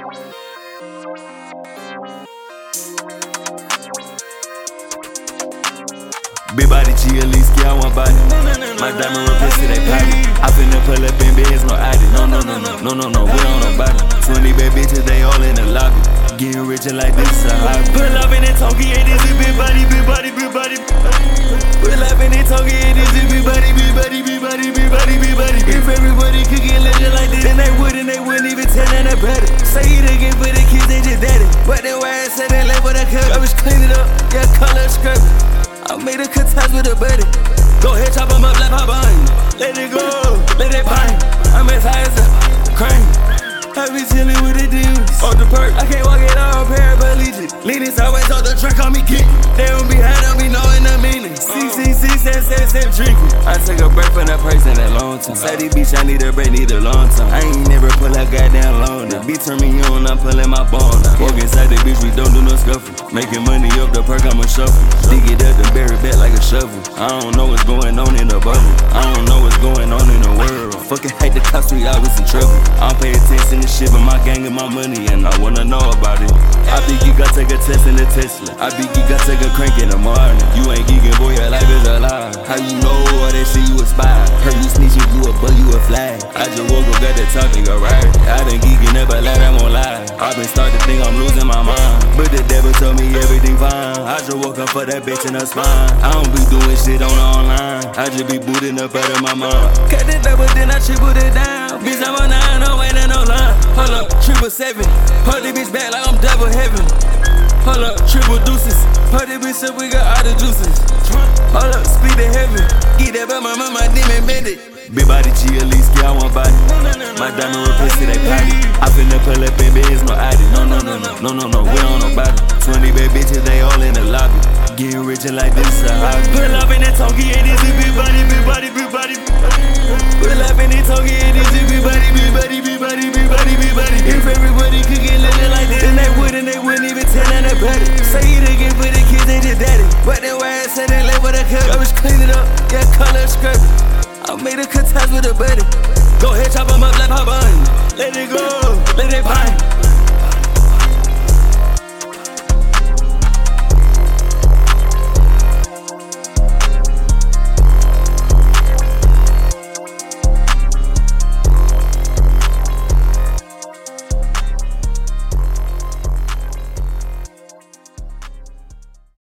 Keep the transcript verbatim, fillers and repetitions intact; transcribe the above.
Big body G, at least get on one body. My diamond replace they potty. I finna pull up in beds, no I D. No, no, no, no, no, no, no, we on nobody. twenty bad bitches, they all in the lobby. Getting richer like this is a hobby. Pull up in that Tonky, ain't this a big body, big body, big body. Pull up in that Tonky, ain't this a big body, big body, big body, big body, big body. If everybody could get legend like this, then they wouldn't, they wouldn't even tell them that better. Say it again for the kids, they just daddy. But they why I said they left with a cut. I was clean it up, yeah, color scrub. I made a cut ties with a buddy. Go ahead, chop 'em up like Popeye. Let it go, let it bang. I'm as high as a crane. I be chillin' with the dudes. Off the perk, I can't walk it all paraplegic. Leaning sideways off the truck, on me kick. They don't be high, don't be knowing the meaning. C C C, seven, seven, seven, drinking. I take a break from that price in that long time. Say these bitch, I need a break, need a long time. I ain't never pull that goddamn loan. The beat turn me on, I'm pulling my bone. Walk inside the bitch, we don't do no scuffle. Making money up the perk, I'ma shuffle. Dig it up and bury back like a shovel. I don't know what's going on in the bubble. I don't know what's going on in the world. Fucking hate the cops, we always in trouble. I don't pay attention to shit, but my gang and my money, and I wanna know about it. I be geek, I take a test in the Tesla. I be geek, I take a crank in the morning. You ain't geeking, boy, your life is a lie. How you know all that shit you aspire? Heard you snitching, you a bug, you a fly. I just woke up, got that talk, nigga, right? I been geeking, never lie, I won't lie. I been starting to think I'm losing my mind, but the devil told me everything fine. I just woke up for that bitch in her spine. I don't be doing shit on the online. I just be booting up out of my mind. Cut the double, then I triple it down. Bitch, I'm a nine, no waiting no line. Hold up, triple seven. Put the bitch back like I'm double heaven. Hold up, triple deuces. Put the bitch up, we got all the juices. Hold up, speed to heaven. Get that by my mama, my demon bend it. Big body G, at least get on one body. My diamond replace they potty. I finna pull up in beds, no I D. No, no, no, no, no, no, no, we on nobody. twenty bad bitches, they all in the lobby. Getting richer like this is a hobby. Pull up in that Tonky, ain't this a big body, big body, big body. Pull up in that Tonky, ain't this a big body, big body, big body, big body, big body. If everybody could get legend like this, then they wouldn't, they wouldn't even tell them that better. Say it again for the kids, they just daddy. But they why I said they left with a cut. I was clean it up, yeah, color scrub. I made a cut ties with a buddy. Go ahead, chop 'em up like Popeye. Let it go, let it bang.